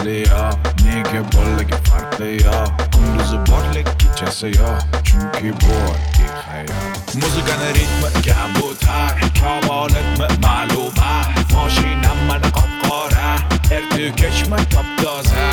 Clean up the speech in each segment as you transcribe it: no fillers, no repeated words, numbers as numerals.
mahli yo, nega bolligi farqli yo, kunduzi borlik kechasi yo, chunki bu oddiy hayot. Muzikani ritmiga butar, kavolitmi ma'lumot, mashinam mana qop-qora, erta kechma top-toza.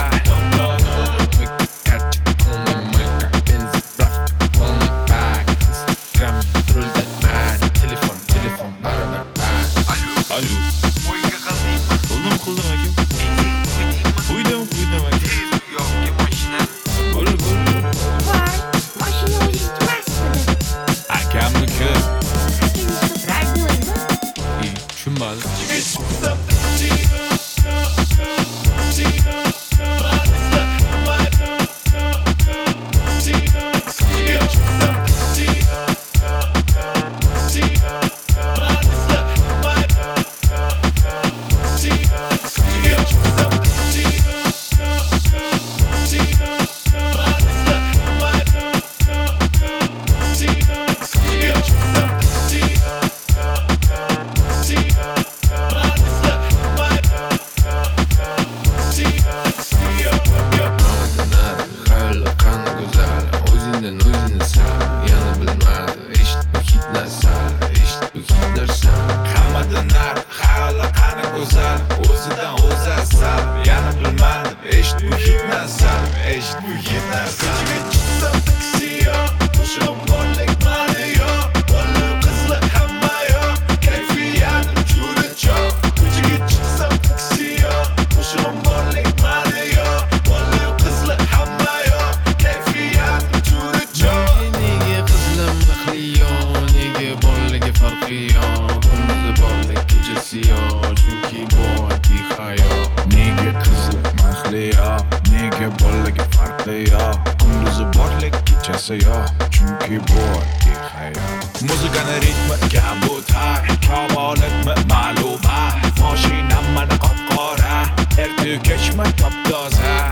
O'zidan o'zi asal, yana bilmadim, eshit bu hit nasal, eshit bu hit nasal. Chiqsam taksi yo, qo'shib borlik mani yo, bola qizlar hamma yo, kayfiyatim juda cho'q. Ko'chaga chiqsam taksi yo, qo'shib borlik mani yo, bola qizlar hamma yo, kayfiyatim juda cho'q. Nega qizlar mahli yo, nega bolligi farqi yo, kunduzi borlik kechasi yo, chunki bu oddiy hayot. Nega qizlar mahli yo, nega bolligi farqli yo, kunduzi borlik kechasi yo, chunki bu oddiy hayot. Muzikani ritmiga butar, kavolitmi ma'lumot, mashinam mana qop-qora, erta kechma top-toza.